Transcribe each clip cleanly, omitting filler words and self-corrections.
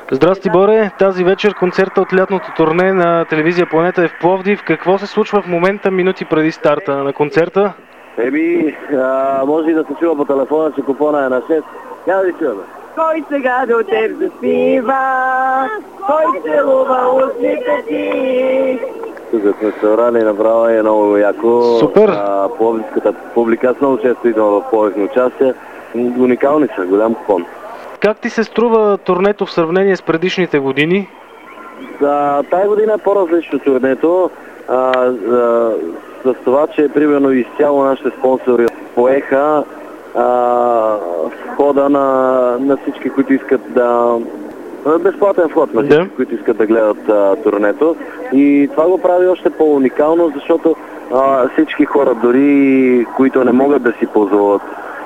Здрасти, Боре! Тази вечер концерта от лятното турне на телевизия Планета е в Пловдив. Какво се случва в момента, минути преди старта на концерта? Може и да се чува по телефона, че купона е на 6. Няма да чуваме. Кой сега до теб заспива, кой целува устните ти. Тук сме се събрали, направо е много яко. Супер! Пловдивската публика, аз много често идвам в Пловдив на участие. Уникални са, голям купон. Как ти се струва турнето в сравнение с предишните години? Тая година е по-различно турнето. С това, че примерно изцяло нашите спонсори поеха входа на всички, които искат безплатен вход на всички, които искат да гледат турнето. И това го прави още по-уникално, защото всички хора, дори които не могат да си позволят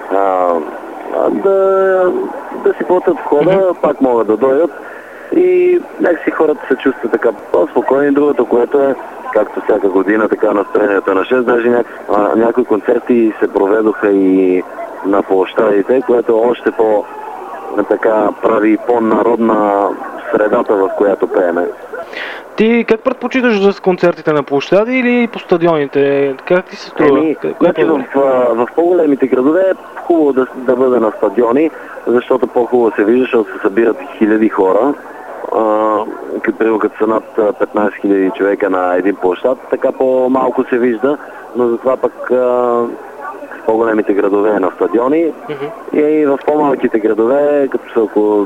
да си платят входа, пак могат да дойдат. И някакси хората се чувстват така по-спокойни. Другото, което е, както всяка година, така настроението на 6, даже някои концерти се проведоха и на площадите, което още така прави по-народна средата, в която пееме. Ти как предпочиташ да с концертите на площади или по стадионите? Как ти се струва? В по-големите градове е хубаво да бъде на стадиони, защото по-хубаво се вижда, защото се събират хиляди хора. Като са над 15 000 човека на един площад, така по-малко се вижда, но затова пък в по-големите градове е на стадиони и в по-малките градове, като са около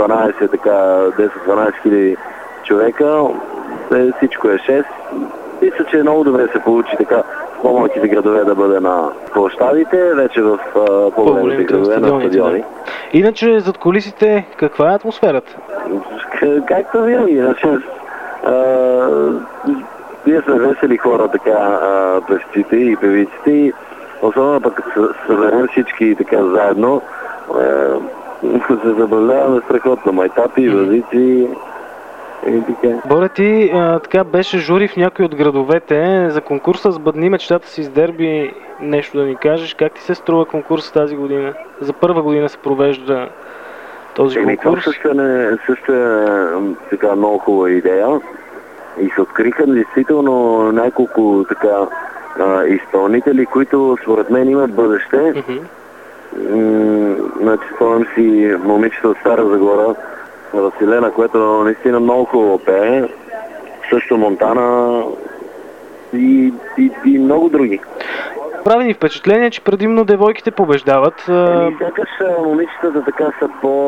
10-12 хиляди човека, всичко е 6. Мисля, че много добре се получи така в по-малките градове да бъде на площадите, вече в по-големите градове на стадиони. Да. Иначе зад кулисите каква е атмосферата? Както винаги, ние сме весели хора, така, певците и певиците, и особено пък като се съберем всички така заедно, се забавляваме страхотно, майтапи, вазици и така. Боре, ти така беше жури в някой от градовете за конкурса "Сбъдни мечтата си с дерби", нещо да ни кажеш. Как ти се струва конкурс тази година? За първа година се провежда този конкурс. Също е така много хубава идея и се откриха действително няколко така изпълнители, които според мен имат бъдеще. Спомням си момичето от Стара Загора, Василена, което наистина много хубаво пее. Също Монтана и много други. Прави ни впечатление, че предимно девойките побеждават. Сякаш момичетата така са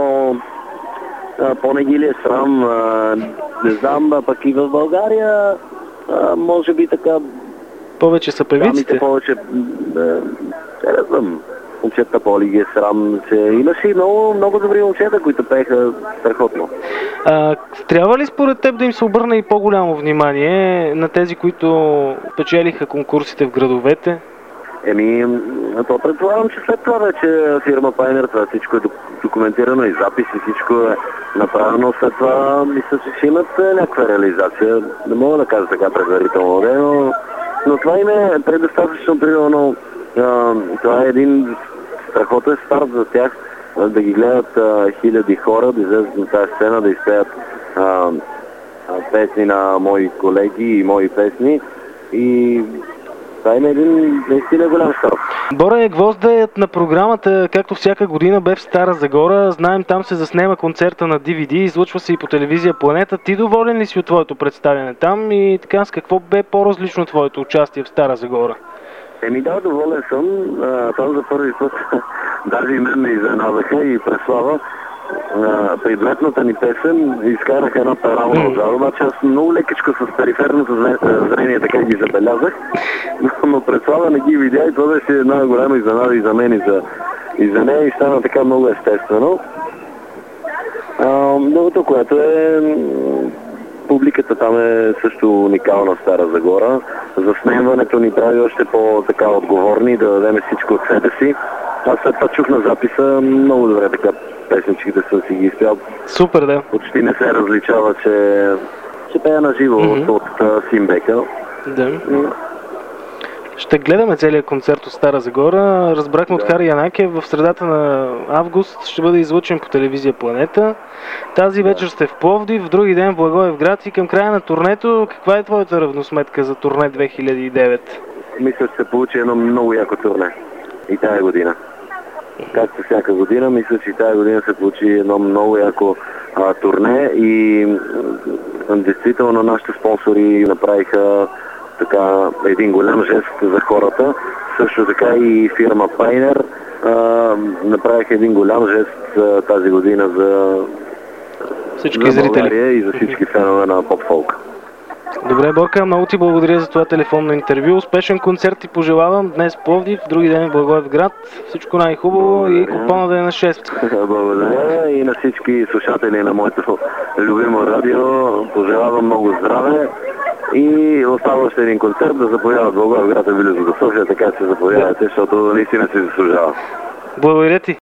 по-не ги ли е срам. Не знам, пък и в България може би така повече са певиците. Повече, не знам, момчета по-ли ги е срам. Имаше и много добри момчета, които пееха страхотно. Трябва ли според теб да им се обърне и по-голямо внимание на тези, които печелиха конкурсите в градовете? То предполагам, че след това вече фирма Пайнер, това всичко е документирано и запис и всичко е направено. След това мисля, че ще имат някаква реализация. Не мога да кажа така предварително, но това им е предостатъчно примерно. Това е един страхотен старт за тях, да ги гледат хиляди хора, да излезат на тази сцена, да изпеят песни на мои колеги и мои песни. И това е един наистина голям старт. Боре, гвоздеят на програмата, както всяка година, бе в Стара Загора. Знаем, там се заснема концерта на DVD, излъчва се и по телевизия Планета. Ти доволен ли си от твоето представяне там и така с какво бе по-различно твоето участие в Стара Загора? Да, доволен съм. Там за първи път даже и мен ме изненадаха и Преслава. При дуетната ни песен изкараха една парална отзад, обаче аз много лекичко с периферното зрение така ги забелязах, но Преслава не ги видя и това беше една голяма изненада и за мен и за нея и стана така много естествено. Другото, което е публиката там е също уникална в Стара Загора. Заснемането ни прави още по-така отговорни, да дадем всичко от себе си. Аз след това чух на записа много добре така песничките съм си ги изпял. Супер, да. Почти не се различава, че пея на живо от Симбека. Да. Ще гледаме целият концерт от Стара Загора. Разбрахме от Хари Янакиев, в средата на август ще бъде излъчен по телевизия Планета. Тази вечер сте в Пловдив, в други ден в Благоевград и към края на турнето. Каква е твоята равносметка за турне 2009? Мисля, че се получи едно много яко турне и тая година. Както всяка година, мисля, че и тая година се получи едно много яко турне и действително нашите спонсори направиха така един голям жест за хората. Също така и фирма Пайнер направиха един голям жест тази година за всички зрители и за всички фенове на поп-фолк. Добре, Борка, много ти благодаря за това телефонно интервю. Успешен концерт ти пожелавам днес в Пловдив, други ден в Благоевград. Всичко най-хубаво и купона да е на 6. Благодаря и на всички слушатели на моето любимо радио. Пожелавам много здраве и остава още един концерт да заповядат Благоевград е близо до София, така че заповядайте, защото наистина се заслужава. Благодаря ти.